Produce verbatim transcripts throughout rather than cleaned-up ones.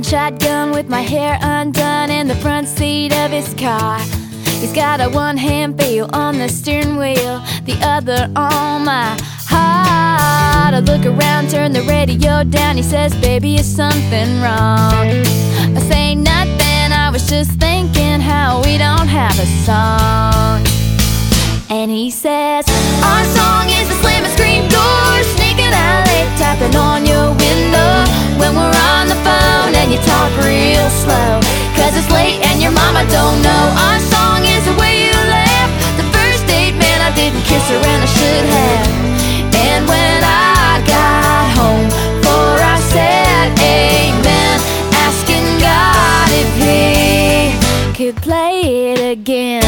riding shotgun with my hair undone in the front seat of his car. He's got a one-hand feel on the steering wheel, the other on my heart. I look around, turn the radio down. He says, baby, is something wrong? I say nothing, I was just thinking how we don't have a song. And he says, our song is a slamming screen door, sneaking out late, tapping on your window when we're on the phone and you talk real slow, cause it's late and your mama don't know. Our song is the way you laugh, the first date, man, I didn't kiss her and I should have. And when I got home for I said amen, asking God if he could play it again.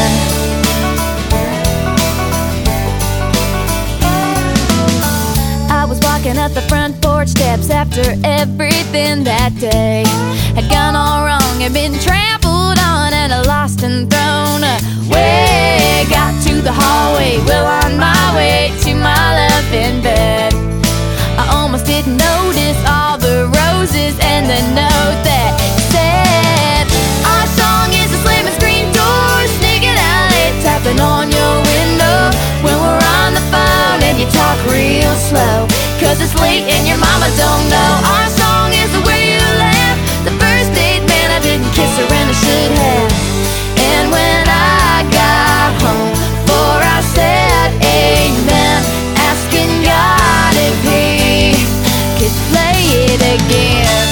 I was walking up the front porch steps after everything that day had gone all wrong, had been trampled on and lost and thrown away. Got to the hallway, well on my way to my love in bed. I almost didn't notice all the roses and the note that said, our song is a slamming screen door, sneaking out late, tapping on your window when we're on the phone and you talk real slow, cause it's late and your mama don't know. Our song is the way you laugh, the first date, man, I didn't kiss her and I should have. And when I got home for I said amen, asking God if he could play it again.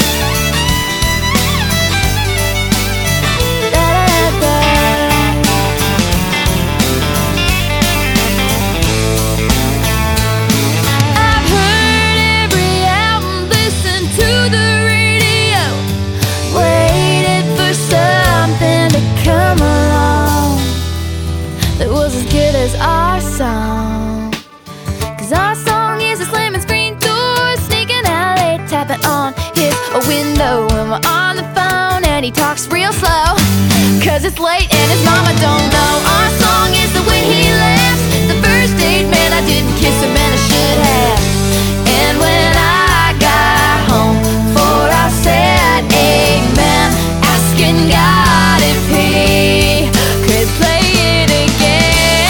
Our song, cause our song is a slamming screen door, sneaking out late, tapping on his window when we're on the phone and he talks real slow, cause it's late and his mama don't know. Our song is the way he laughs, the first date, man, I didn't kiss him and I should have. And when I got home for I said amen, asking God if he could play it again.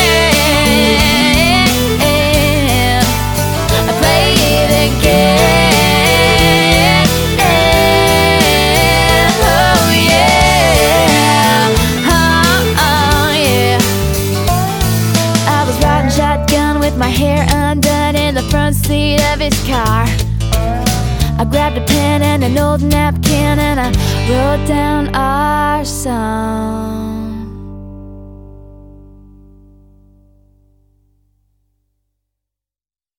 My hair undone in the front seat of his car. I grabbed a pen and an old napkin and I wrote down our song.